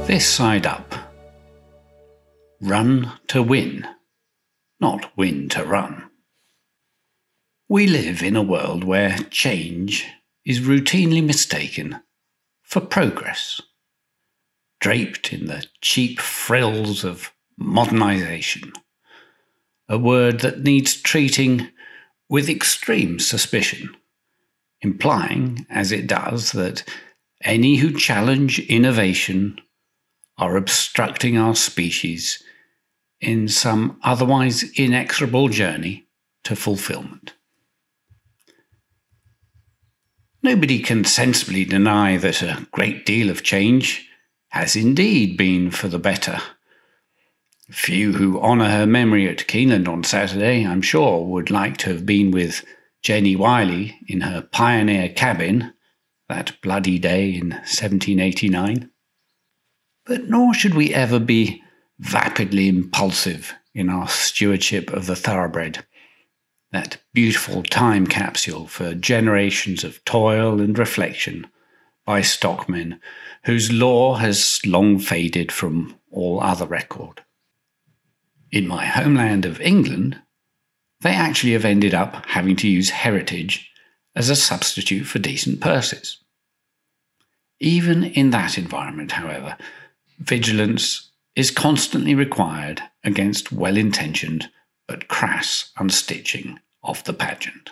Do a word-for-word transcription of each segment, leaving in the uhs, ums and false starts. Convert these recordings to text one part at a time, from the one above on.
This side up. Run to win, not win to run. We live in a world where change is routinely mistaken for progress, draped in the cheap frills of modernisation, a word that needs treating with extreme suspicion, implying, as it does, that any who challenge innovation are obstructing our species in some otherwise inexorable journey to fulfillment. Nobody can sensibly deny that a great deal of change has indeed been for the better. Few who honour her memory at Keeneland on Saturday, I'm sure, would like to have been with Jenny Wiley in her pioneer cabin that bloody day in seventeen eighty-nine. But nor should we ever be vapidly impulsive in our stewardship of the thoroughbred, that beautiful time capsule for generations of toil and reflection by stockmen whose lore has long faded from all other record. In my homeland of England, they actually have ended up having to use heritage as a substitute for decent purses. Even in that environment, however, vigilance is constantly required against well-intentioned but crass unstitching of the pageant.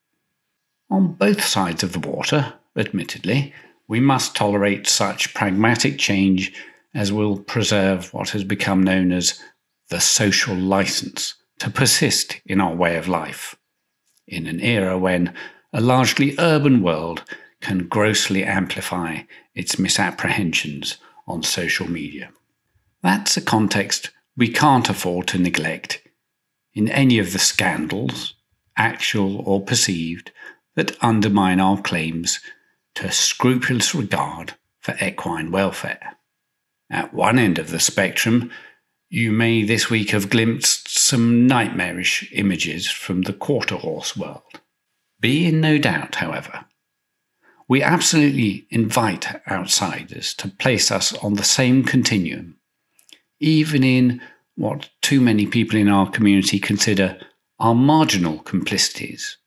On both sides of the water, admittedly, we must tolerate such pragmatic change as will preserve what has become known as the social license to persist in our way of life, in an era when a largely urban world can grossly amplify its misapprehensions on social media. That's a context we can't afford to neglect in any of the scandals, actual or perceived, that undermine our claims to scrupulous regard for equine welfare. At one end of the spectrum, you may this week have glimpsed some nightmarish images from the quarter horse world. Be in no doubt, however, we absolutely invite outsiders to place us on the same continuum, even in what too many people in our community consider our marginal complicities,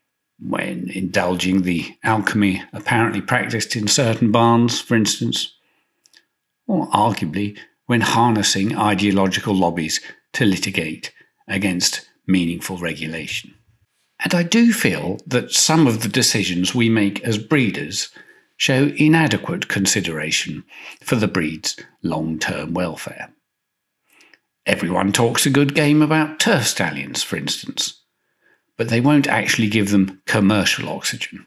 when indulging the alchemy apparently practiced in certain barns, for instance, or arguably when harnessing ideological lobbies to litigate against meaningful regulation. And I do feel that some of the decisions we make as breeders show inadequate consideration for the breed's long-term welfare. Everyone talks a good game about turf stallions, for instance, but they won't actually give them commercial oxygen.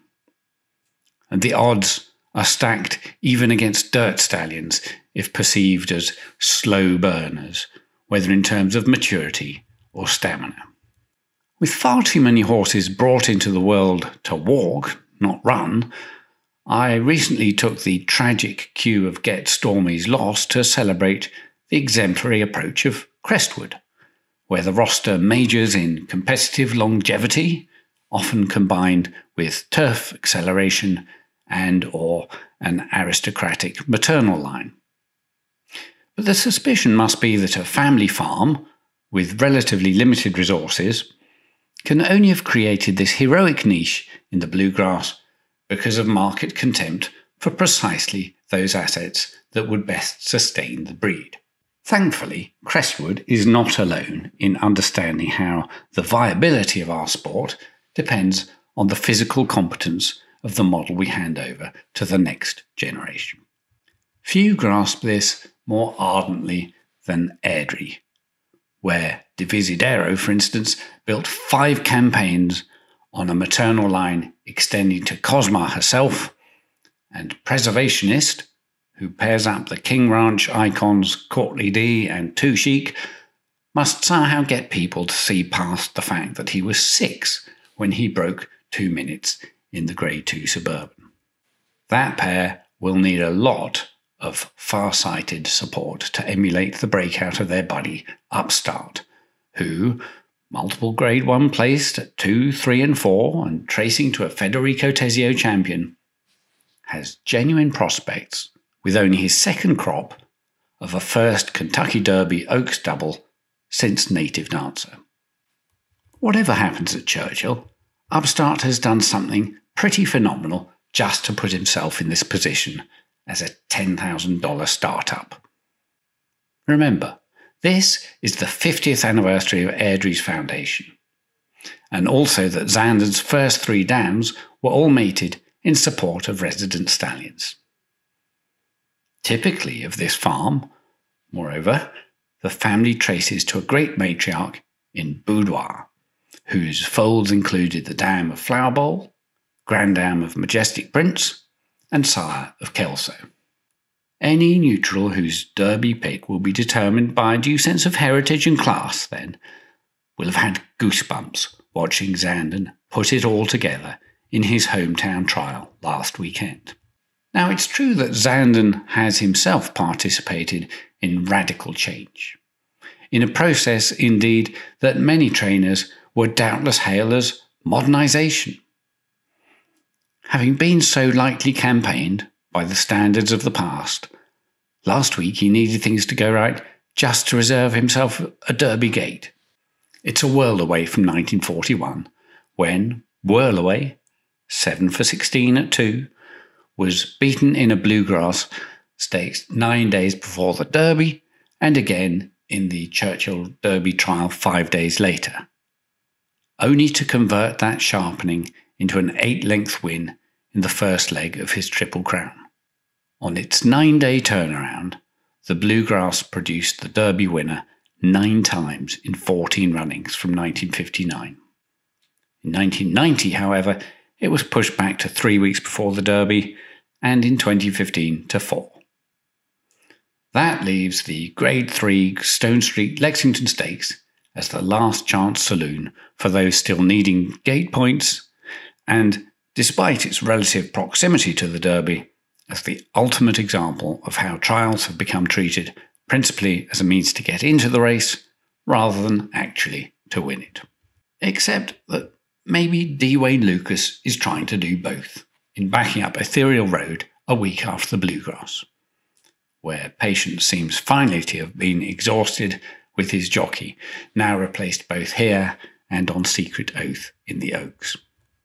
And the odds are stacked even against dirt stallions if perceived as slow burners, whether in terms of maturity or stamina. With far too many horses brought into the world to walk, not run, I recently took the tragic cue of Get Stormy's loss to celebrate the exemplary approach of Crestwood, where the roster majors in competitive longevity, often combined with turf acceleration and or an aristocratic maternal line. But the suspicion must be that a family farm, with relatively limited resources, can only have created this heroic niche in the bluegrass because of market contempt for precisely those assets that would best sustain the breed. Thankfully, Crestwood is not alone in understanding how the viability of our sport depends on the physical competence of the model we hand over to the next generation. Few grasp this more ardently than Airdrie, where Divisidero, for instance, built five campaigns on a maternal line extending to Cosma herself, and Preservationist, who pairs up the King Ranch icons Courtly D and Two Chic, must somehow get people to see past the fact that he was six when he broke two minutes in the Grade two Suburban. That pair will need a lot of far-sighted support to emulate the breakout of their buddy Upstart, who, multiple Grade one placed at two, three and four and tracing to a Federico Tesio champion, has genuine prospects with only his second crop of a first Kentucky Derby Oaks double since Native Dancer. Whatever happens at Churchill, Upstart has done something pretty phenomenal just to put himself in this position as a ten thousand dollars startup. Remember, this is the fiftieth anniversary of Airdrie's foundation, and also that Zanden's first three dams were all mated in support of resident stallions. Typically of this farm, moreover, the family traces to a great matriarch in Boudoir, whose folds included the dam of Flower Bowl, grand dam of Majestic Prince, and sire of Kelso. Any neutral whose Derby pick will be determined by a due sense of heritage and class, then, will have had goosebumps watching Zanden put it all together in his hometown trial last weekend. Now, it's true that Zanden has himself participated in radical change, in a process, indeed, that many trainers would doubtless hail as modernisation. Having been so lightly campaigned by the standards of the past, last week he needed things to go right just to reserve himself a Derby gate. It's a world away from nineteen forty-one, when Whirlaway, seven for sixteen at two, was beaten in a bluegrass stakes nine days before the Derby, and again in the Churchill Derby trial five days later, only to convert that sharpening into an eight-length win in the first leg of his Triple Crown. On its nine-day turnaround, the bluegrass produced the Derby winner nine times in fourteen runnings from nineteen fifty-nine. In nineteen ninety, however, it was pushed back to three weeks before the Derby, and in twenty fifteen to four. That leaves the Grade three Stone Street Lexington Stakes as the last chance saloon for those still needing gate points, and, despite its relative proximity to the Derby, as the ultimate example of how trials have become treated principally as a means to get into the race rather than actually to win it. Except that maybe D. Wayne Lucas is trying to do both in backing up Ethereal Road a week after the Bluegrass, where patience seems finally to have been exhausted with his jockey, now replaced both here and on Secret Oath in the Oaks.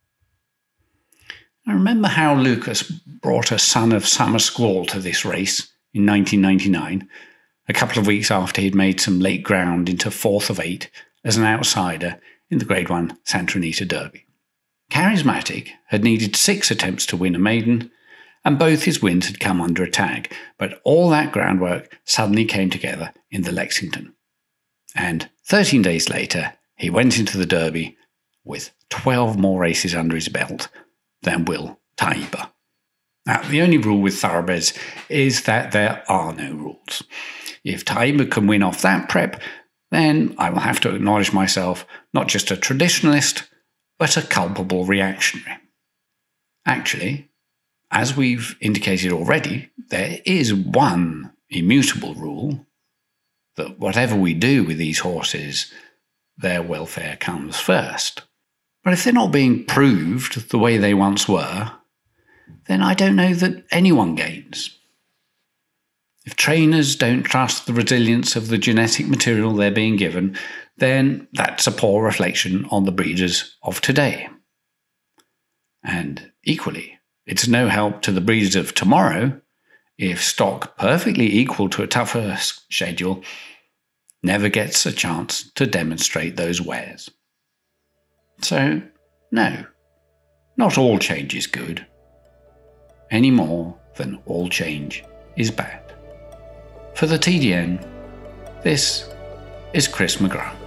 I remember how Lucas brought a Son of Summer Squall to this race in nineteen ninety-nine, a couple of weeks after he'd made some late ground into fourth of eight as an outsider in the Grade one Santa Anita Derby. Charismatic had needed six attempts to win a maiden, and both his wins had come under attack, but all that groundwork suddenly came together in the Lexington. And thirteen days later, he went into the Derby with twelve more races under his belt than will Taiba. Now, the only rule with thoroughbreds is that there are no rules. If Taiba can win off that prep, then I will have to acknowledge myself not just a traditionalist, but a culpable reactionary. Actually, as we've indicated already, there is one immutable rule, that whatever we do with these horses, their welfare comes first. But if they're not being proved the way they once were, then I don't know that anyone gains. If trainers don't trust the resilience of the genetic material they're being given, then that's a poor reflection on the breeders of today. And equally, it's no help to the breeders of tomorrow if stock perfectly equal to a tougher schedule never gets a chance to demonstrate those wares. So, no, not all change is good, any more than all change is bad. For the T D N, this is Chris McGrath.